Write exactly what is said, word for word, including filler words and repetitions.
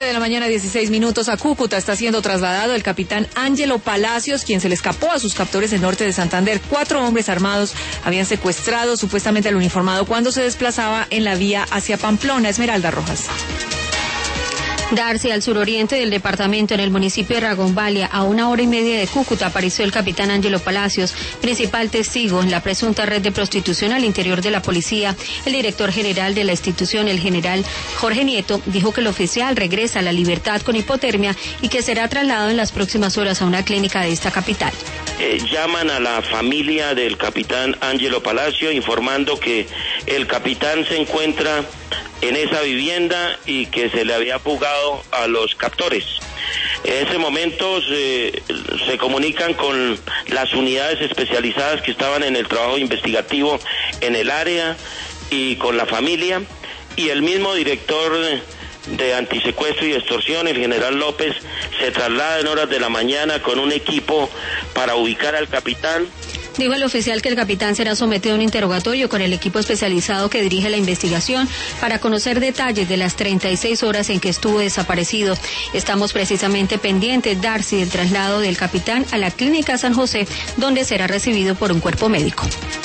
De la mañana, dieciséis minutos. A Cúcuta está siendo trasladado el capitán Ángelo Palacios, quien se le escapó a sus captores en norte de Santander. Cuatro hombres armados habían secuestrado supuestamente al uniformado cuando se desplazaba en la vía hacia Pamplona. Esmeralda Rojas. Darcy, al suroriente del departamento, en el municipio de Ragonvalia, a una hora y media de Cúcuta, apareció el capitán Ángelo Palacios, principal testigo en la presunta red de prostitución al interior de la policía. El director general de la institución, el general Jorge Nieto, dijo que el oficial regresa a la libertad con hipotermia y que será trasladado en las próximas horas a una clínica de esta capital. Eh, llaman a la familia del capitán Ángelo Palacio informando que el capitán se encuentra en esa vivienda y que se le había fugado a los captores. En ese momento se, se comunican con las unidades especializadas que estaban en el trabajo investigativo en el área y con la familia, y el mismo director de antisecuestro y extorsión, el general López, se traslada en horas de la mañana con un equipo para ubicar al capitán. Dijo el oficial que el capitán será sometido a un interrogatorio con el equipo especializado que dirige la investigación para conocer detalles de las treinta y seis horas en que estuvo desaparecido. Estamos precisamente pendientes, Darcy, del traslado del capitán a la clínica San José, donde será recibido por un cuerpo médico.